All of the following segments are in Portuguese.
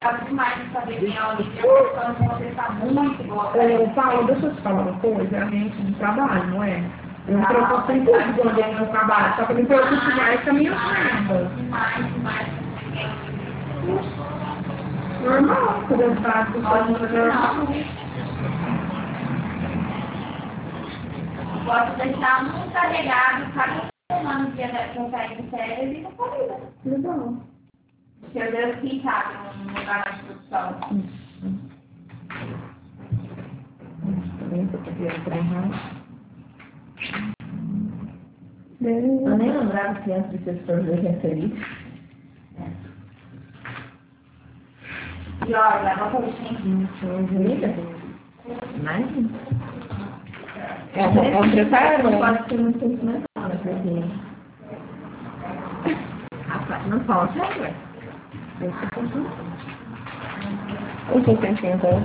Sabe demais de saber quem é o Olivia, porque você está muito boa. Paulo, deixa eu te falar uma coisa, é ambiente de trabalho, não é? Eu me preocupo com tudo do ambiente de trabalho, só que eu me preocupo mais com a minha renda. Demais. Normal, por eu estar com normal. Posso deixar muito carregado cada semana no dia que eu sair de férias e não corrida. Legal. Seu Deus, quem sabe, um lugar mais de produção. Eu nem lembrava que antes de ser sorvete é feliz. E olha, leva para o centro. Mas É um preparo? não pode ser muito sentimental, né? Porque... Rapaz, não fala sério, ué. Eu tô sentindo.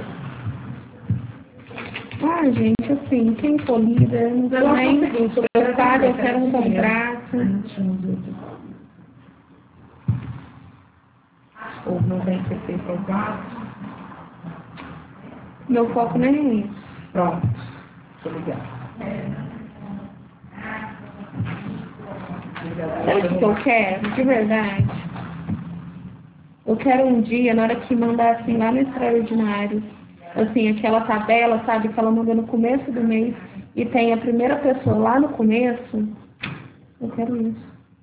Ah, gente, assim, quem for líder, não também, eu pago, eu quero um contrato. Ou não tem que ser contrato. Meu foco nem é isso. Pronto. Obrigada. Sabe o que eu quero? De verdade. Eu quero um dia, na hora que mandar assim lá no Extraordinário, assim, aquela tabela, sabe, que ela manda no começo do mês e tem a primeira pessoa lá no começo. Eu quero isso.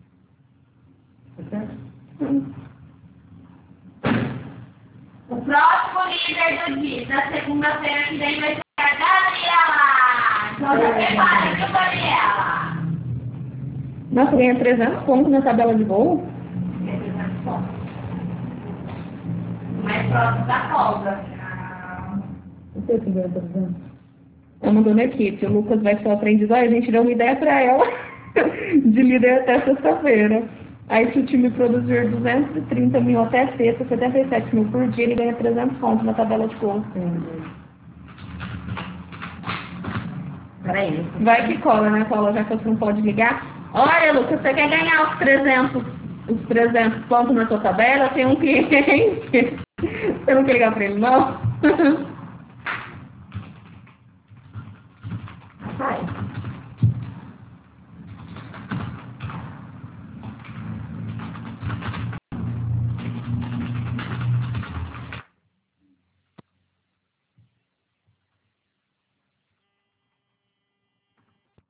O próximo líder do dia, da segunda-feira que vem, vai ser a Gabriela. Então já prepara, viu, Gabriela? Nossa, ganha 300 pontos na tabela de voo? Mais próximo da folga. Não sei se ganha 300. Eu mandou na equipe, o Lucas vai ser o aprendizado, a gente deu uma ideia para ela de líder até sexta-feira. Aí se o time produzir 230 mil até sexta, 77 mil por dia, ele ganha 300 pontos na tabela de gols. Peraí. Vai que cola, né, Paula? Já que você não pode ligar. Olha, Lucas, você quer ganhar os 300 pontos na sua tabela? Tem um cliente. Você não quer ligar para ele, não?